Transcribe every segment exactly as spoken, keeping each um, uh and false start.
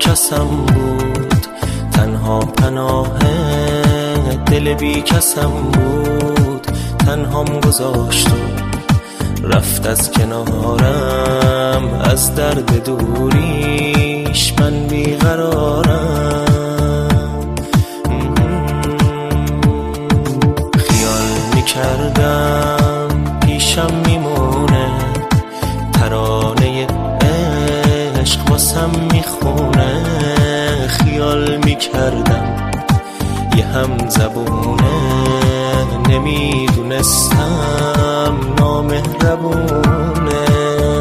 کسم بود، تنها پناه دل بی کسم بود. تنهام گذاشت و رفت از کنارم، از درد دوریش من بیقرارم. خیال میکردم پیشم میمونه، ترانه عشق واسم میخونه. خیال میکردم یه هم زبونه، نمیدونستم نامهربونه.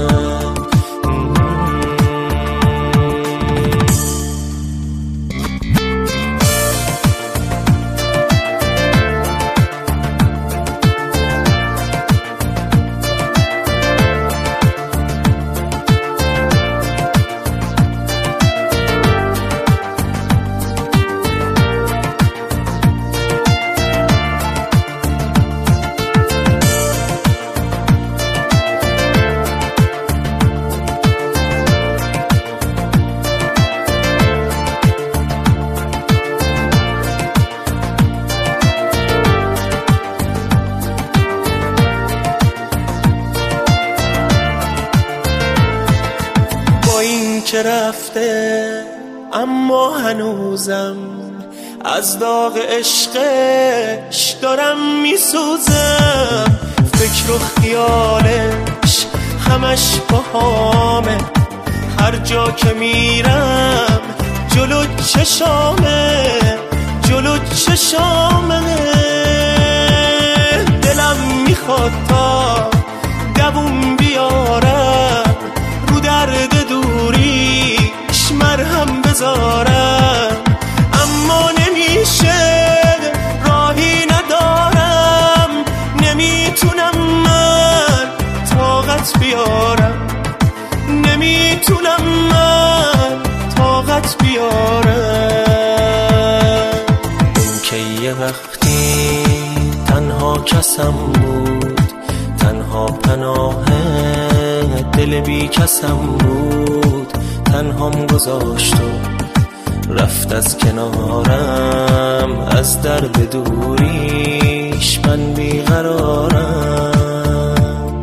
که رفته اما هنوزم از داغ عشقش دارم میسوزم. فکر و خیالش همش باهامه، هر جا که میرم جلو چشامه، جلو چشامه. دلم میخواد تا دووم بیارم، رو درد دوریش مرهم بذارم. اما نمیشه، راهی ندارم، نمیتونم من طاقت بیارم، نمیتونم من طاقت بیارم. اون که یه وقتی تنها کسم بود، تنها پناه دل بی کسم بود. تنهام گذاشت و رفت از کنارم، از درد دوریش من بیقرارم.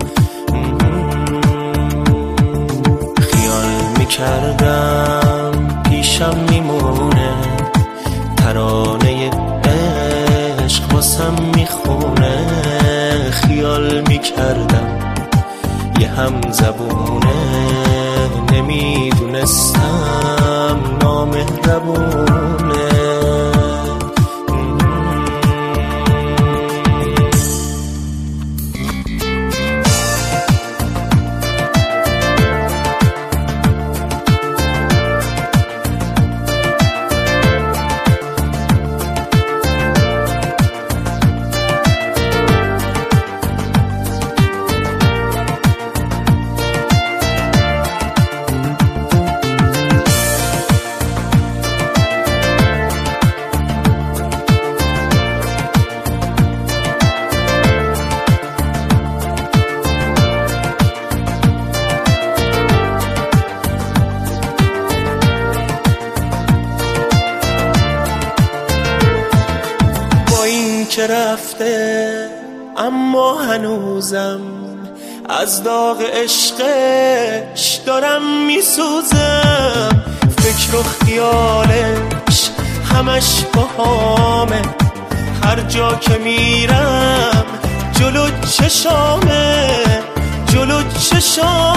خیال میکردم پیشم میمونه، ترانه عشق واسم میخونه. خیال میکردم یه هم زبونه، نمیدونستم نامهربونه. که رفته اما هنوزم از داغ عشقش دارم میسوزم. فکر و خیالش همش باهامه، هر جا که میرم جلو چشامه، جلو چشامه.